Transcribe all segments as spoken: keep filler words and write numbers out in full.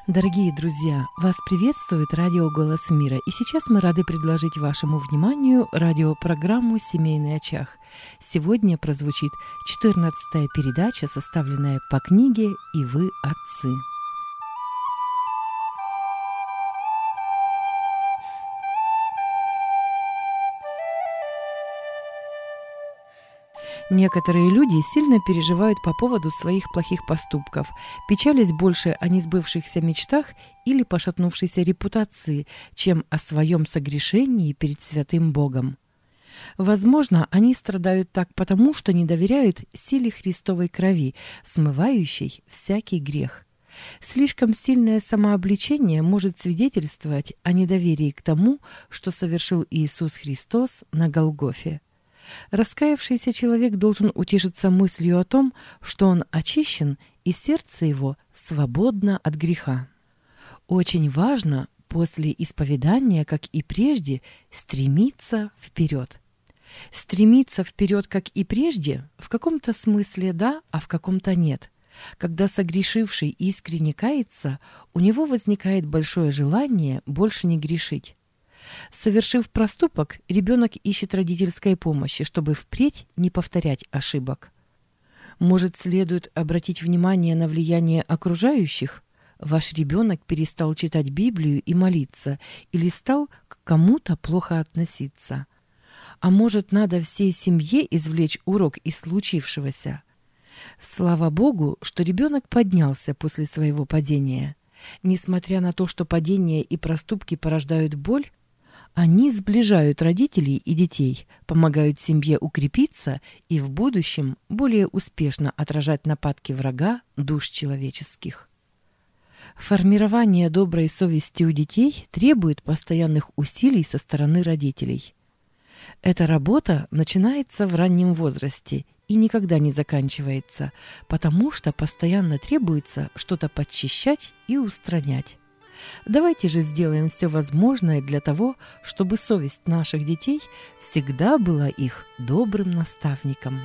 Дорогие друзья, вас приветствует радио «Голос мира», и сейчас мы рады предложить вашему вниманию радиопрограмму «Семейный очаг». Сегодня прозвучит четырнадцатая передача, составленная по книге «И вы, отцы». Некоторые люди сильно переживают по поводу своих плохих поступков, печались больше о несбывшихся мечтах или пошатнувшейся репутации, чем о своем согрешении перед святым Богом. Возможно, они страдают так потому, что не доверяют силе Христовой крови, смывающей всякий грех. Слишком сильное самообличение может свидетельствовать о недоверии к тому, что совершил Иисус Христос на Голгофе. Раскаявшийся человек должен утешиться мыслью о том, что он очищен и сердце его свободно от греха. Очень важно после исповедания, как и прежде, стремиться вперед. Стремиться вперед, как и прежде, в каком-то смысле да, а в каком-то нет. Когда согрешивший искренне кается, у него возникает большое желание больше не грешить. Совершив проступок, ребенок ищет родительской помощи, чтобы впредь не повторять ошибок. Может, следует обратить внимание на влияние окружающих? Ваш ребенок перестал читать Библию и молиться, или стал к кому-то плохо относиться. А может, надо всей семье извлечь урок из случившегося? Слава Богу, что ребенок поднялся после своего падения. Несмотря на то, что падение и проступки порождают боль, они сближают родителей и детей, помогают семье укрепиться и в будущем более успешно отражать нападки врага душ человеческих. Формирование доброй совести у детей требует постоянных усилий со стороны родителей. Эта работа начинается в раннем возрасте и никогда не заканчивается, потому что постоянно требуется что-то подчищать и устранять. Давайте же сделаем все возможное для того, чтобы совесть наших детей всегда была их добрым наставником.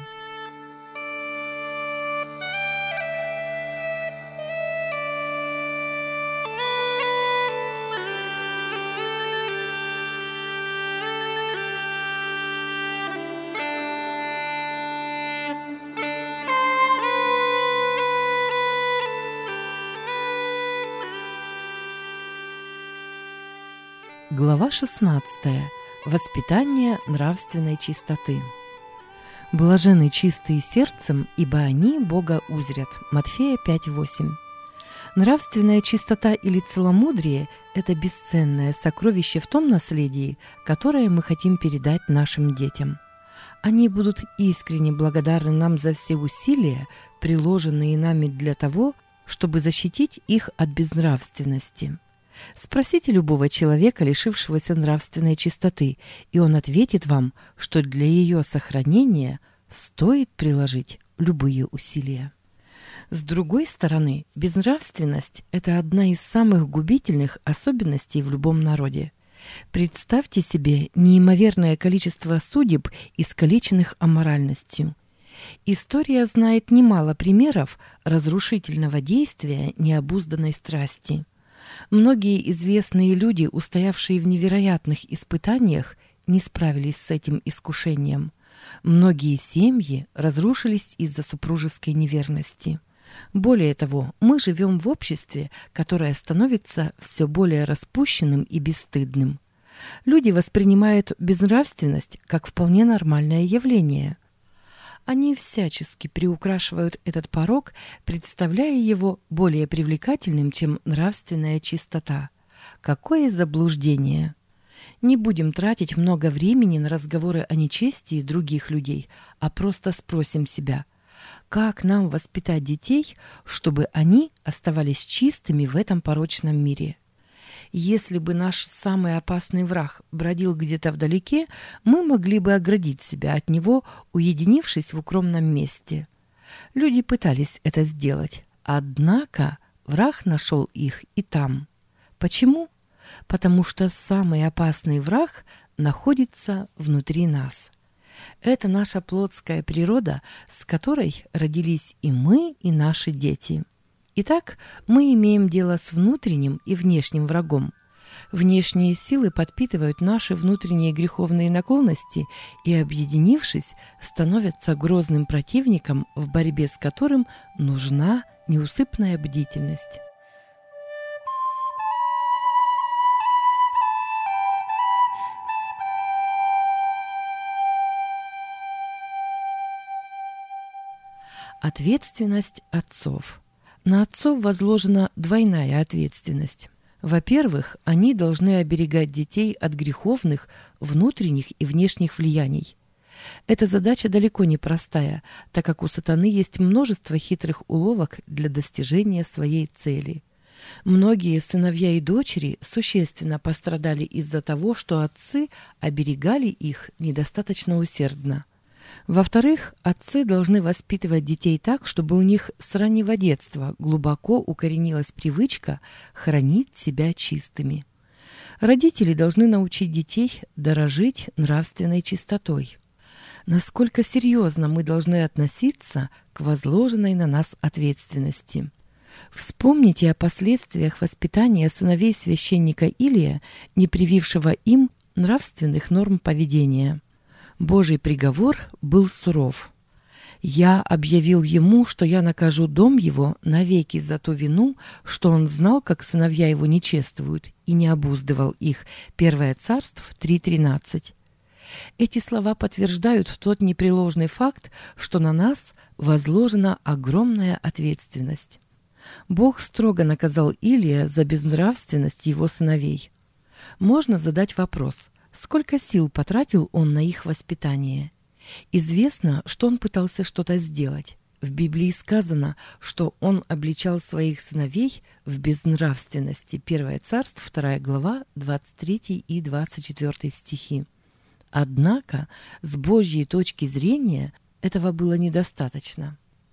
Глава шестнадцатая. Воспитание нравственной чистоты. «Блаженны чистые сердцем, ибо они Бога узрят». Матфея пять восемь. Нравственная чистота или целомудрие – это бесценное сокровище в том наследии, которое мы хотим передать нашим детям. Они будут искренне благодарны нам за все усилия, приложенные нами для того, чтобы защитить их от безнравственности. Спросите любого человека, лишившегося нравственной чистоты, и он ответит вам, что для ее сохранения стоит приложить любые усилия. С другой стороны, безнравственность – это одна из самых губительных особенностей в любом народе. Представьте себе неимоверное количество судеб, искалеченных аморальностью. История знает немало примеров разрушительного действия необузданной страсти. Многие известные люди, устоявшие в невероятных испытаниях, не справились с этим искушением. Многие семьи разрушились из-за супружеской неверности. Более того, мы живем в обществе, которое становится все более распущенным и бесстыдным. Люди воспринимают безнравственность как вполне нормальное явление. Они всячески приукрашивают этот порок, представляя его более привлекательным, чем нравственная чистота. Какое заблуждение! Не будем тратить много времени на разговоры о нечестии других людей, а просто спросим себя, как нам воспитать детей, чтобы они оставались чистыми в этом порочном мире? Если бы наш самый опасный враг бродил где-то вдалеке, мы могли бы оградить себя от него, уединившись в укромном месте. Люди пытались это сделать, однако враг нашел их и там. Почему? Потому что самый опасный враг находится внутри нас. Это наша плотская природа, с которой родились и мы, и наши дети. Итак, мы имеем дело с внутренним и внешним врагом. Внешние силы подпитывают наши внутренние греховные наклонности и, объединившись, становятся грозным противником, в борьбе с которым нужна неусыпная бдительность. Ответственность отцов. На отцов возложена двойная ответственность. Во-первых, они должны оберегать детей от греховных, внутренних и внешних влияний. Эта задача далеко не простая, так как у сатаны есть множество хитрых уловок для достижения своей цели. Многие сыновья и дочери существенно пострадали из-за того, что отцы оберегали их недостаточно усердно. Во-вторых, отцы должны воспитывать детей так, чтобы у них с раннего детства глубоко укоренилась привычка хранить себя чистыми. Родители должны научить детей дорожить нравственной чистотой. Насколько серьезно мы должны относиться к возложенной на нас ответственности. Вспомните о последствиях воспитания сыновей священника Илия, не привившего им нравственных норм поведения. Божий приговор был суров. «Я объявил ему, что я накажу дом его навеки за ту вину, что он знал, как сыновья его не чествуют, и не обуздывал их». Первое Царств три тринадцать. Эти слова подтверждают тот непреложный факт, что на нас возложена огромная ответственность. Бог строго наказал Илия за безнравственность его сыновей. Можно задать вопрос: сколько сил потратил он на их воспитание? Известно, что он пытался что-то сделать. В Библии сказано, что он обличал своих сыновей в безнравственности. Первое Царств, вторая глава, двадцать третий и двадцать четвёртый стихи. Однако, с Божьей точки зрения, этого было недостаточно.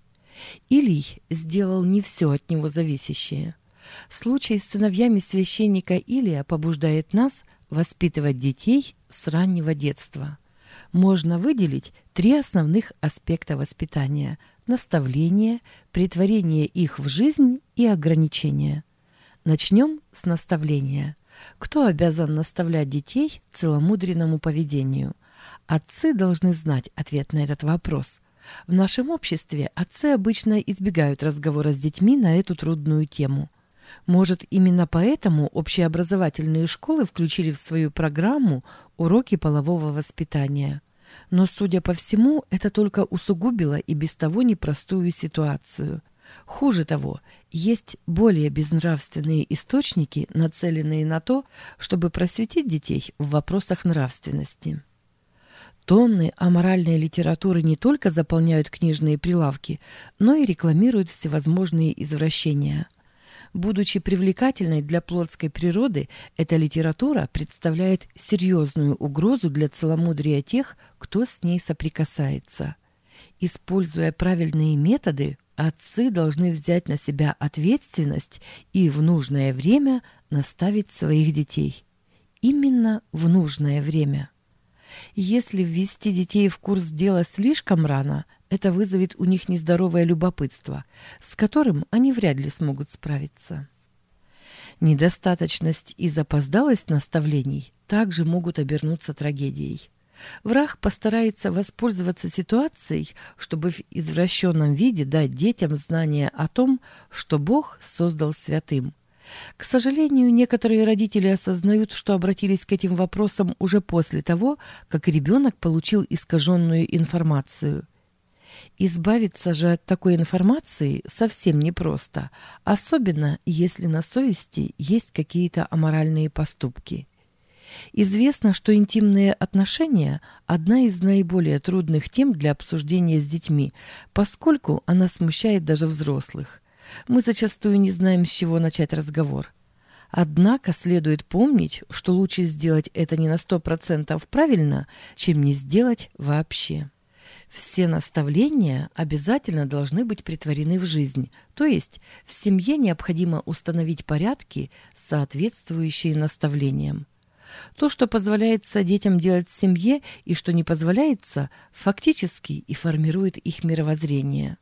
Илий сделал не все от него зависящее. Случай с сыновьями священника Илия побуждает нас воспитывать детей с раннего детства. Можно выделить три основных аспекта воспитания: наставление, претворение их в жизнь и ограничение. Начнем с наставления. Кто обязан наставлять детей целомудренному поведению? Отцы должны знать ответ на этот вопрос. В нашем обществе отцы обычно избегают разговора с детьми на эту трудную тему. Может, именно поэтому общеобразовательные школы включили в свою программу уроки полового воспитания. Но, судя по всему, это только усугубило и без того непростую ситуацию. Хуже того, есть более безнравственные источники, нацеленные на то, чтобы просветить детей в вопросах нравственности. Тонны аморальной литературы не только заполняют книжные прилавки, но и рекламируют всевозможные извращения. Будучи привлекательной для плотской природы, эта литература представляет серьезную угрозу для целомудрия тех, кто с ней соприкасается. Используя правильные методы, отцы должны взять на себя ответственность и в нужное время наставить своих детей. Именно в нужное время. Если ввести детей в курс дела слишком рано, это вызовет у них нездоровое любопытство, с которым они вряд ли смогут справиться. Недостаточность и запоздалость наставлений также могут обернуться трагедией. Враг постарается воспользоваться ситуацией, чтобы в извращенном виде дать детям знание о том, что Бог создал святым. К сожалению, некоторые родители осознают, что обратились к этим вопросам уже после того, как ребенок получил искаженную информацию. Избавиться же от такой информации совсем непросто, особенно если на совести есть какие-то аморальные поступки. Известно, что интимные отношения – одна из наиболее трудных тем для обсуждения с детьми, поскольку она смущает даже взрослых. Мы зачастую не знаем, с чего начать разговор. Однако следует помнить, что лучше сделать это не на сто процентов правильно, чем не сделать вообще. Все наставления обязательно должны быть претворены в жизнь, то есть в семье необходимо установить порядки, соответствующие наставлениям. То, что позволяется детям делать в семье и что не позволяется, фактически и формирует их мировоззрение.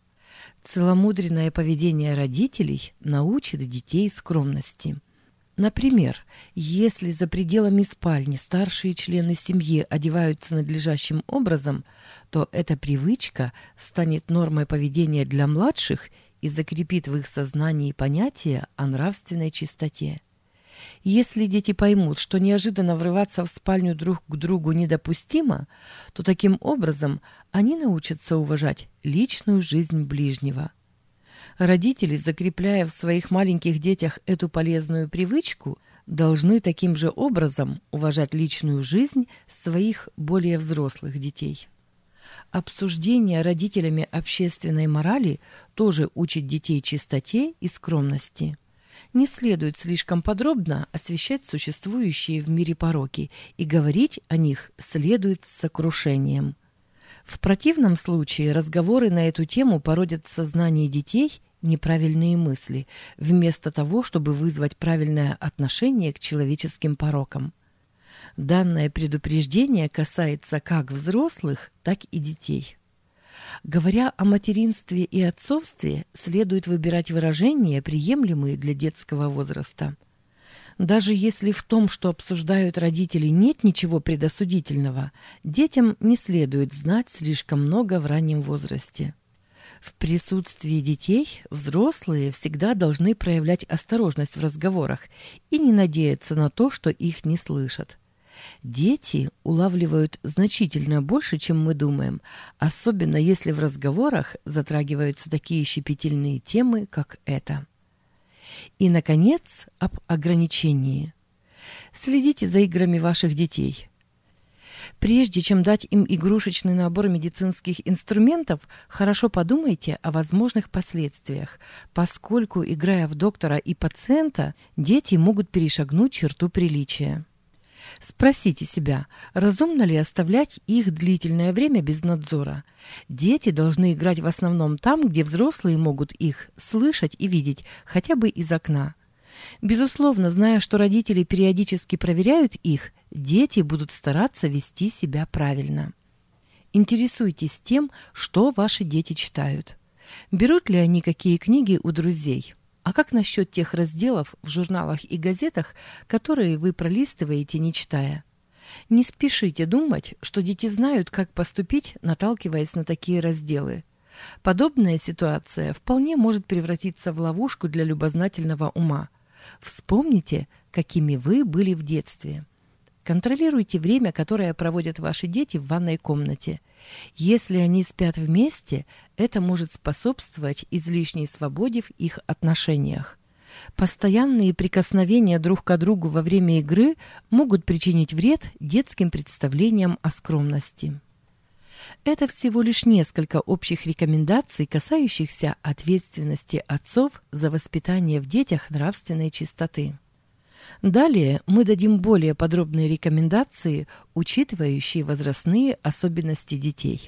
Целомудренное поведение родителей научит детей скромности. Например, если за пределами спальни старшие члены семьи одеваются надлежащим образом, то эта привычка станет нормой поведения для младших и закрепит в их сознании понятие о нравственной чистоте. Если дети поймут, что неожиданно врываться в спальню друг к другу недопустимо, то таким образом они научатся уважать личную жизнь ближнего. Родители, закрепляя в своих маленьких детях эту полезную привычку, должны таким же образом уважать личную жизнь своих более взрослых детей. Обсуждение родителями общественной морали тоже учит детей чистоте и скромности. Не следует слишком подробно освещать существующие в мире пороки, и говорить о них следует с сокрушением. В противном случае разговоры на эту тему породят в сознании детей неправильные мысли, вместо того, чтобы вызвать правильное отношение к человеческим порокам. Данное предупреждение касается как взрослых, так и детей. Говоря о материнстве и отцовстве, следует выбирать выражения, приемлемые для детского возраста. Даже если в том, что обсуждают родители, нет ничего предосудительного, детям не следует знать слишком много в раннем возрасте. В присутствии детей взрослые всегда должны проявлять осторожность в разговорах и не надеяться на то, что их не слышат. Дети улавливают значительно больше, чем мы думаем, особенно если в разговорах затрагиваются такие щепетильные темы, как эта. И, наконец, об ограничении. Следите за играми ваших детей. Прежде чем дать им игрушечный набор медицинских инструментов, хорошо подумайте о возможных последствиях, поскольку, играя в доктора и пациента, дети могут перешагнуть черту приличия. Спросите себя, разумно ли оставлять их длительное время без надзора. Дети должны играть в основном там, где взрослые могут их слышать и видеть, хотя бы из окна. Безусловно, зная, что родители периодически проверяют их, дети будут стараться вести себя правильно. Интересуйтесь тем, что ваши дети читают. Берут ли они какие книги у друзей? А как насчет тех разделов в журналах и газетах, которые вы пролистываете, не читая? Не спешите думать, что дети знают, как поступить, наталкиваясь на такие разделы. Подобная ситуация вполне может превратиться в ловушку для любознательного ума. Вспомните, какими вы были в детстве. Контролируйте время, которое проводят ваши дети в ванной комнате. Если они спят вместе, это может способствовать излишней свободе в их отношениях. Постоянные прикосновения друг к другу во время игры могут причинить вред детским представлениям о скромности. Это всего лишь несколько общих рекомендаций, касающихся ответственности отцов за воспитание в детях нравственной чистоты. Далее мы дадим более подробные рекомендации, учитывающие возрастные особенности детей.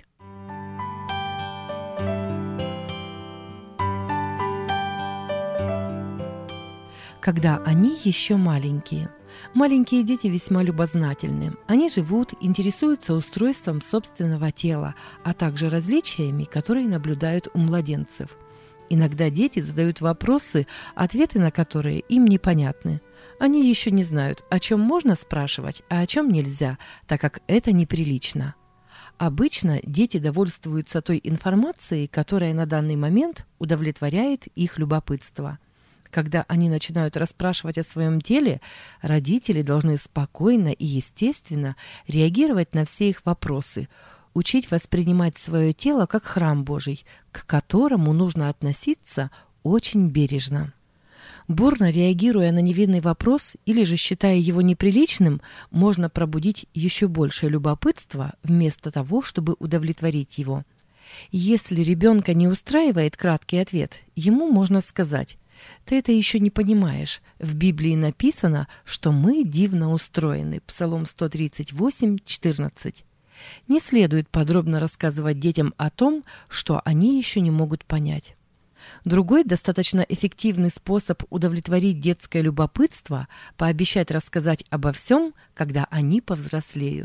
Когда они еще маленькие. Маленькие дети весьма любознательны. Они живут, интересуются устройством собственного тела, а также различиями, которые наблюдают у младенцев. Иногда дети задают вопросы, ответы на которые им непонятны. Они еще не знают, о чем можно спрашивать, а о чем нельзя, так как это неприлично. Обычно дети довольствуются той информацией, которая на данный момент удовлетворяет их любопытство. Когда они начинают расспрашивать о своем теле, родители должны спокойно и естественно реагировать на все их вопросы, учить воспринимать свое тело как храм Божий, к которому нужно относиться очень бережно. Бурно реагируя на невинный вопрос или же считая его неприличным, можно пробудить еще большее любопытство вместо того, чтобы удовлетворить его. Если ребенка не устраивает краткий ответ, ему можно сказать: «Ты это еще не понимаешь. В Библии написано, что мы дивно устроены». Псалом сто тридцать восемь, четырнадцать. Не следует подробно рассказывать детям о том, что они еще не могут понять. Другой достаточно эффективный способ удовлетворить детское любопытство – пообещать рассказать обо всем, когда они повзрослеют.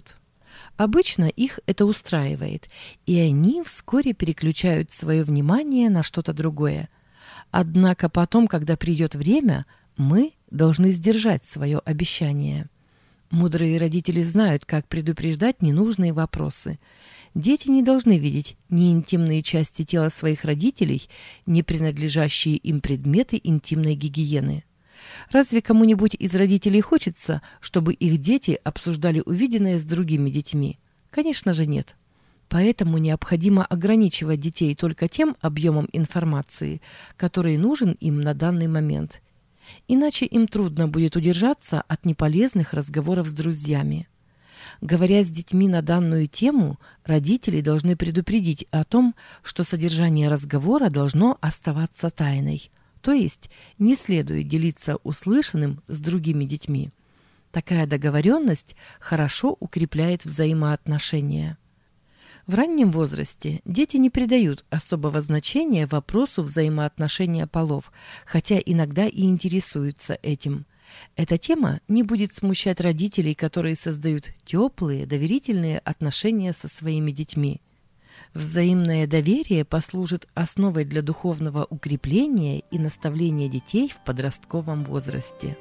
Обычно их это устраивает, и они вскоре переключают свое внимание на что-то другое. Однако потом, когда придет время, мы должны сдержать свое обещание. Мудрые родители знают, как предупреждать ненужные вопросы. Дети не должны видеть ни интимные части тела своих родителей, ни принадлежащие им предметы интимной гигиены. Разве кому-нибудь из родителей хочется, чтобы их дети обсуждали увиденное с другими детьми? Конечно же нет. Поэтому необходимо ограничивать детей только тем объемом информации, который нужен им на данный момент. Иначе им трудно будет удержаться от неполезных разговоров с друзьями. Говоря с детьми на данную тему, родители должны предупредить о том, что содержание разговора должно оставаться тайной, то есть не следует делиться услышанным с другими детьми. Такая договоренность хорошо укрепляет взаимоотношения. В раннем возрасте дети не придают особого значения вопросу взаимоотношения полов, хотя иногда и интересуются этим. Эта тема не будет смущать родителей, которые создают теплые, доверительные отношения со своими детьми. Взаимное доверие послужит основой для духовного укрепления и наставления детей в подростковом возрасте.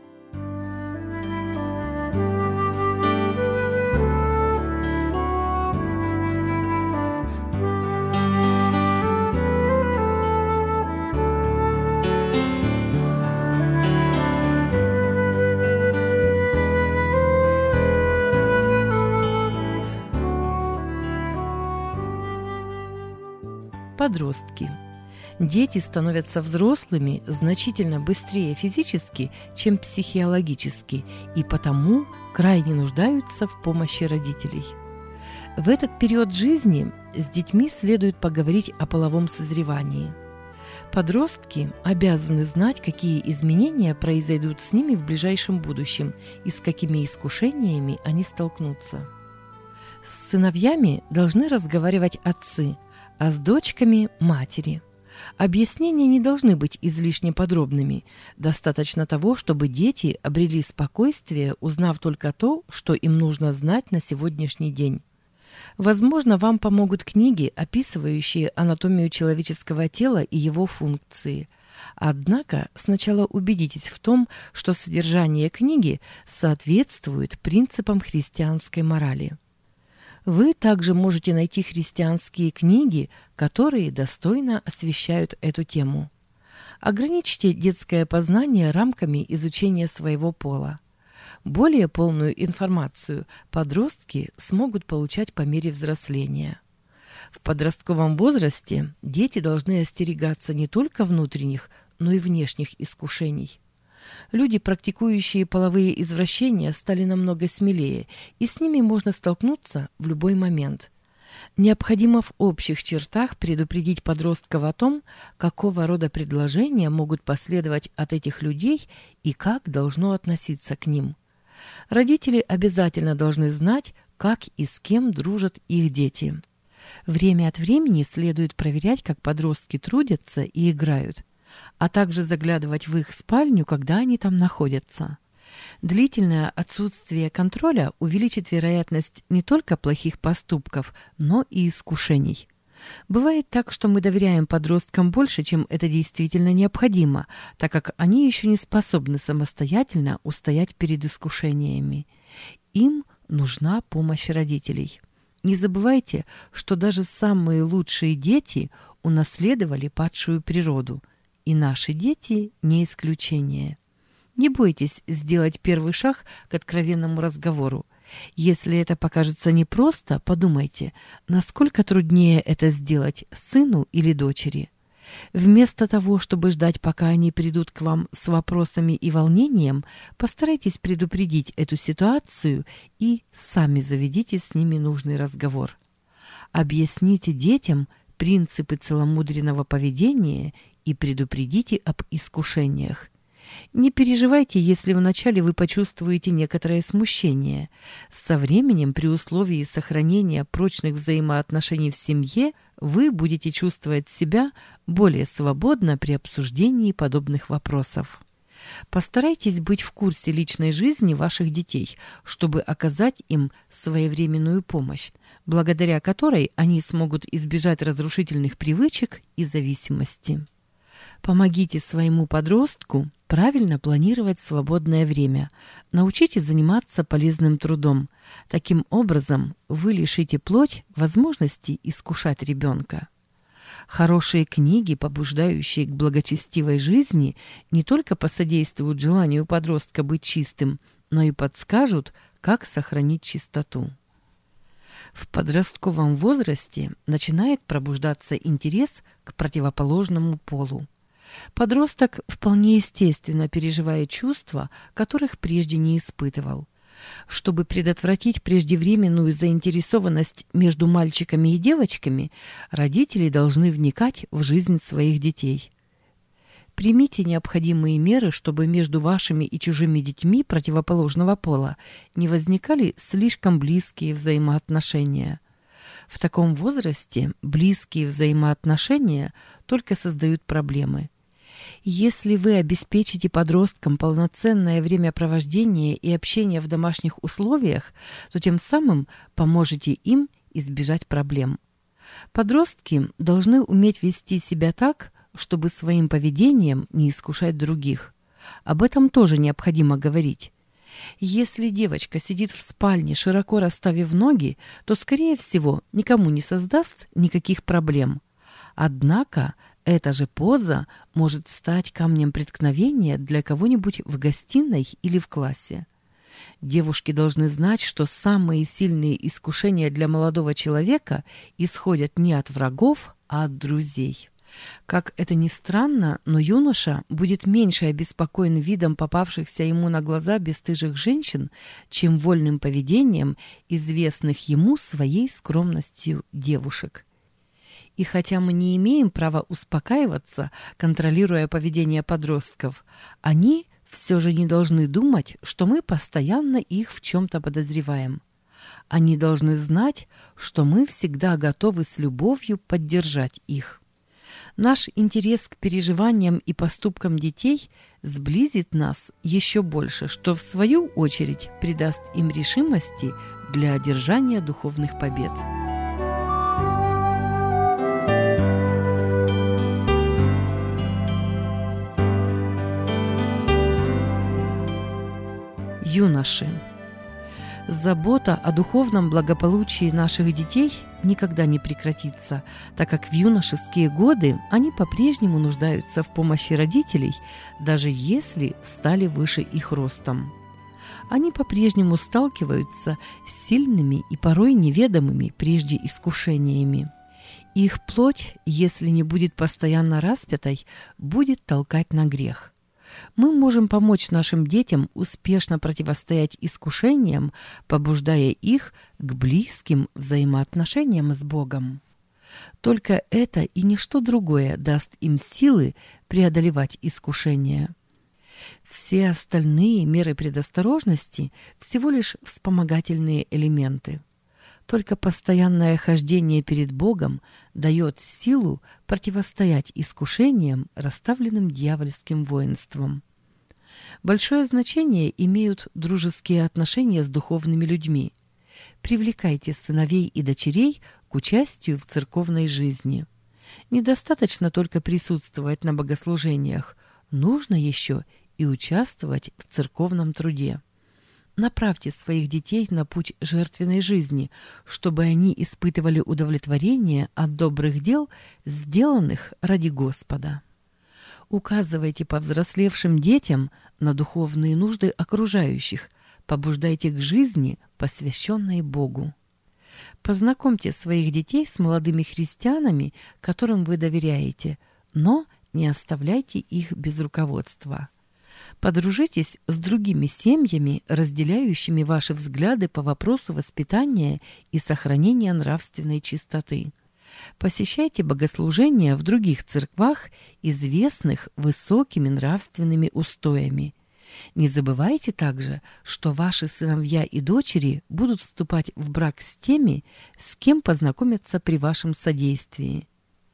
Подростки. Дети становятся взрослыми значительно быстрее физически, чем психологически, и потому крайне нуждаются в помощи родителей. В этот период жизни с детьми следует поговорить о половом созревании. Подростки обязаны знать, какие изменения произойдут с ними в ближайшем будущем и с какими искушениями они столкнутся. С сыновьями должны разговаривать отцы, а с дочками – матери. Объяснения не должны быть излишне подробными. Достаточно того, чтобы дети обрели спокойствие, узнав только то, что им нужно знать на сегодняшний день. Возможно, вам помогут книги, описывающие анатомию человеческого тела и его функции. Однако сначала убедитесь в том, что содержание книги соответствует принципам христианской морали. Вы также можете найти христианские книги, которые достойно освещают эту тему. Ограничьте детское познание рамками изучения своего пола. Более полную информацию подростки смогут получать по мере взросления. В подростковом возрасте дети должны остерегаться не только внутренних, но и внешних искушений. Люди, практикующие половые извращения, стали намного смелее, и с ними можно столкнуться в любой момент. Необходимо в общих чертах предупредить подростков о том, какого рода предложения могут последовать от этих людей и как должно относиться к ним. Родители обязательно должны знать, как и с кем дружат их дети. Время от времени следует проверять, как подростки трудятся и играют, а также заглядывать в их спальню, когда они там находятся. Длительное отсутствие контроля увеличит вероятность не только плохих поступков, но и искушений. Бывает так, что мы доверяем подросткам больше, чем это действительно необходимо, так как они еще не способны самостоятельно устоять перед искушениями. Им нужна помощь родителей. Не забывайте, что даже самые лучшие дети унаследовали падшую природу, и наши дети не исключение. Не бойтесь сделать первый шаг к откровенному разговору. Если это покажется непросто, подумайте, насколько труднее это сделать сыну или дочери. Вместо того, чтобы ждать, пока они придут к вам с вопросами и волнением, постарайтесь предупредить эту ситуацию и сами заведите с ними нужный разговор. Объясните детям принципы целомудренного поведения и предупредите об искушениях. Не переживайте, если вначале вы почувствуете некоторое смущение. Со временем, при условии сохранения прочных взаимоотношений в семье, вы будете чувствовать себя более свободно при обсуждении подобных вопросов. Постарайтесь быть в курсе личной жизни ваших детей, чтобы оказать им своевременную помощь, благодаря которой они смогут избежать разрушительных привычек и зависимости. Помогите своему подростку правильно планировать свободное время. Научите заниматься полезным трудом. Таким образом, вы лишите плоть возможности искушать ребенка. Хорошие книги, побуждающие к благочестивой жизни, не только посодействуют желанию подростка быть чистым, но и подскажут, как сохранить чистоту. В подростковом возрасте начинает пробуждаться интерес к противоположному полу. Подросток вполне естественно переживает чувства, которых прежде не испытывал. Чтобы предотвратить преждевременную заинтересованность между мальчиками и девочками, родители должны вникать в жизнь своих детей. Примите необходимые меры, чтобы между вашими и чужими детьми противоположного пола не возникали слишком близкие взаимоотношения. В таком возрасте близкие взаимоотношения только создают проблемы. Если вы обеспечите подросткам полноценное времяпровождение и общение в домашних условиях, то тем самым поможете им избежать проблем. Подростки должны уметь вести себя так, чтобы своим поведением не искушать других. Об этом тоже необходимо говорить. Если девочка сидит в спальне, широко расставив ноги, то, скорее всего, никому не создаст никаких проблем. Однако эта же поза может стать камнем преткновения для кого-нибудь в гостиной или в классе. Девушки должны знать, что самые сильные искушения для молодого человека исходят не от врагов, а от друзей. Как это ни странно, но юноша будет меньше обеспокоен видом попавшихся ему на глаза бесстыжих женщин, чем вольным поведением известных ему своей скромностью девушек. И хотя мы не имеем права успокаиваться, контролируя поведение подростков, они все же не должны думать, что мы постоянно их в чем-то подозреваем. Они должны знать, что мы всегда готовы с любовью поддержать их. Наш интерес к переживаниям и поступкам детей сблизит нас еще больше, что в свою очередь придаст им решимости для одержания духовных побед. Юноши. Забота о духовном благополучии наших детей никогда не прекратится, так как в юношеские годы они по-прежнему нуждаются в помощи родителей, даже если стали выше их ростом. Они по-прежнему сталкиваются с сильными и порой неведомыми прежде искушениями. Их плоть, если не будет постоянно распятой, будет толкать на грех. Мы можем помочь нашим детям успешно противостоять искушениям, побуждая их к близким взаимоотношениям с Богом. Только это и ничто другое даст им силы преодолевать искушения. Все остальные меры предосторожности всего лишь вспомогательные элементы. Только постоянное хождение перед Богом дает силу противостоять искушениям, расставленным дьявольским воинством. Большое значение имеют дружеские отношения с духовными людьми. Привлекайте сыновей и дочерей к участию в церковной жизни. Недостаточно только присутствовать на богослужениях, нужно еще и участвовать в церковном труде. Направьте своих детей на путь жертвенной жизни, чтобы они испытывали удовлетворение от добрых дел, сделанных ради Господа. Указывайте повзрослевшим детям на духовные нужды окружающих, побуждайте к жизни, посвященной Богу. Познакомьте своих детей с молодыми христианами, которым вы доверяете, но не оставляйте их без руководства. Подружитесь с другими семьями, разделяющими ваши взгляды по вопросу воспитания и сохранения нравственной чистоты. Посещайте богослужения в других церквах, известных высокими нравственными устоями. Не забывайте также, что ваши сыновья и дочери будут вступать в брак с теми, с кем познакомятся при вашем содействии.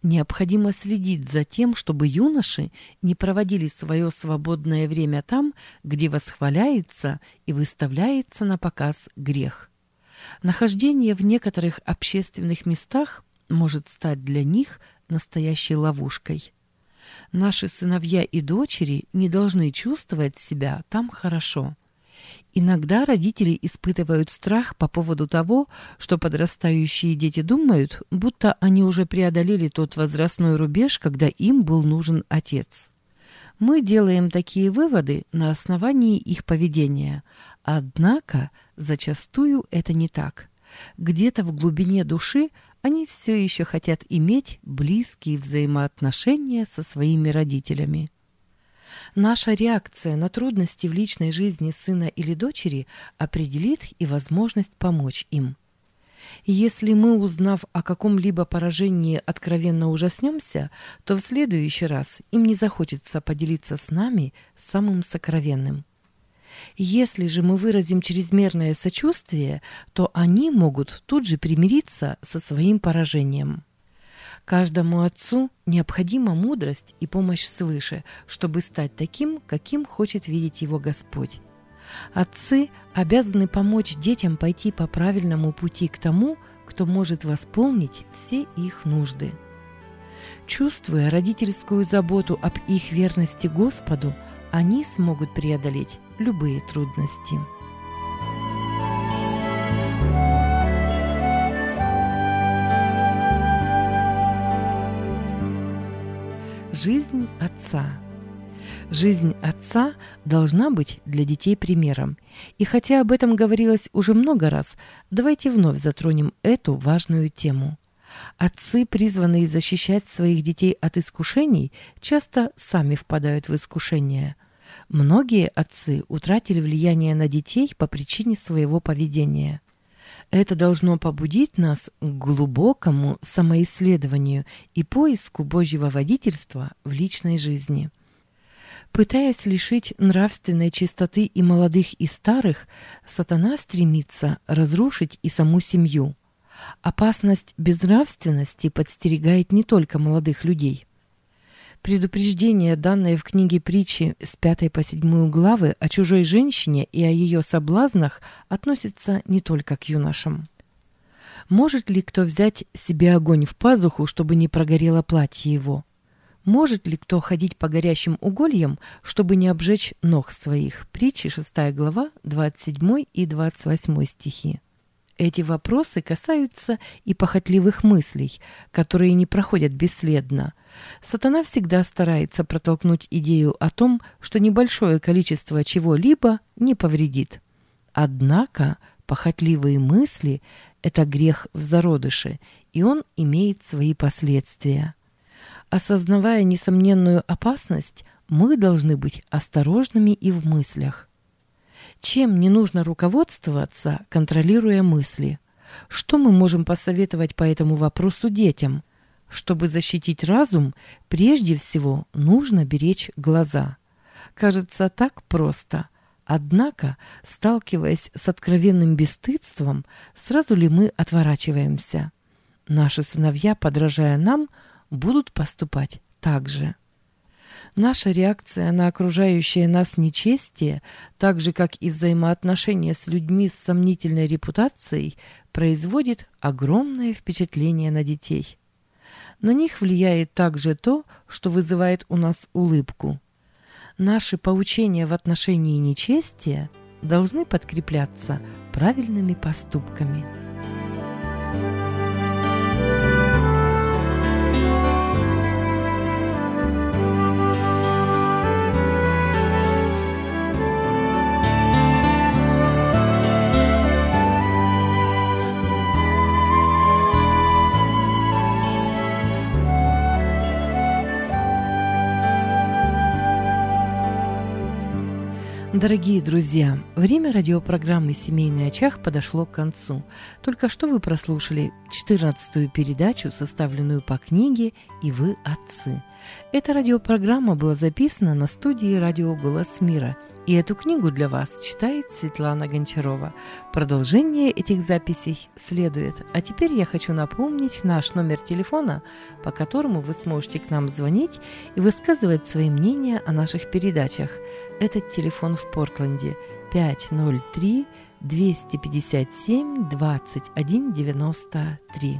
Необходимо следить за тем, чтобы юноши не проводили свое свободное время там, где восхваляется и выставляется на показ грех. Нахождение в некоторых общественных местах может стать для них настоящей ловушкой. Наши сыновья и дочери не должны чувствовать себя там хорошо. Иногда родители испытывают страх по поводу того, что подрастающие дети думают, будто они уже преодолели тот возрастной рубеж, когда им был нужен отец. Мы делаем такие выводы на основании их поведения, однако зачастую это не так. Где-то в глубине души они все еще хотят иметь близкие взаимоотношения со своими родителями. Наша реакция на трудности в личной жизни сына или дочери определит и возможность помочь им. Если мы, узнав о каком-либо поражении, откровенно ужаснемся, то в следующий раз им не захочется поделиться с нами самым сокровенным. Если же мы выразим чрезмерное сочувствие, то они могут тут же примириться со своим поражением. Каждому отцу необходима мудрость и помощь свыше, чтобы стать таким, каким хочет видеть его Господь. Отцы обязаны помочь детям пойти по правильному пути к тому, кто может восполнить все их нужды. Чувствуя родительскую заботу об их верности Господу, они смогут преодолеть любые трудности. Жизнь отца. Жизнь отца должна быть для детей примером. И хотя об этом говорилось уже много раз, давайте вновь затронем эту важную тему. Отцы, призванные защищать своих детей от искушений, часто сами впадают в искушение. Многие отцы утратили влияние на детей по причине своего поведения. Это должно побудить нас к глубокому самоисследованию и поиску Божьего водительства в личной жизни. Пытаясь лишить нравственной чистоты и молодых, и старых, сатана стремится разрушить и саму семью. Опасность безнравственности подстерегает не только молодых людей. Предупреждение, данное в книге Притчи с пятой по седьмую главы о чужой женщине и о ее соблазнах, относится не только к юношам. Может ли кто взять себе огонь в пазуху, чтобы не прогорело платье его? Может ли кто ходить по горящим угольям, чтобы не обжечь ног своих? Притчи шестая глава, двадцать седьмой и двадцать восьмой стихи. Эти вопросы касаются и похотливых мыслей, которые не проходят бесследно. Сатана всегда старается протолкнуть идею о том, что небольшое количество чего-либо не повредит. Однако похотливые мысли – это грех в зародыше, и он имеет свои последствия. Осознавая несомненную опасность, мы должны быть осторожными и в мыслях. Чем не нужно руководствоваться, контролируя мысли? Что мы можем посоветовать по этому вопросу детям? Чтобы защитить разум, прежде всего нужно беречь глаза. Кажется, так просто. Однако, сталкиваясь с откровенным бесстыдством, сразу ли мы отворачиваемся? Наши сыновья, подражая нам, будут поступать так же. Наша реакция на окружающее нас нечестие, так же, как и взаимоотношения с людьми с сомнительной репутацией, производит огромное впечатление на детей. На них влияет также то, что вызывает у нас улыбку. Наши поучения в отношении нечестия должны подкрепляться правильными поступками. Дорогие друзья, время радиопрограммы «Семейный очаг» подошло к концу. Только что вы прослушали четырнадцатую передачу, составленную по книге «И вы, отцы». Эта радиопрограмма была записана на студии «Радио Голос Мира» И эту книгу для вас читает Светлана Гончарова. Продолжение этих записей следует. А теперь я хочу напомнить наш номер телефона, по которому вы сможете к нам звонить и высказывать свои мнения о наших передачах. Этот телефон в Портленде пять ноль три двести пятьдесят семь двадцать один девяносто три.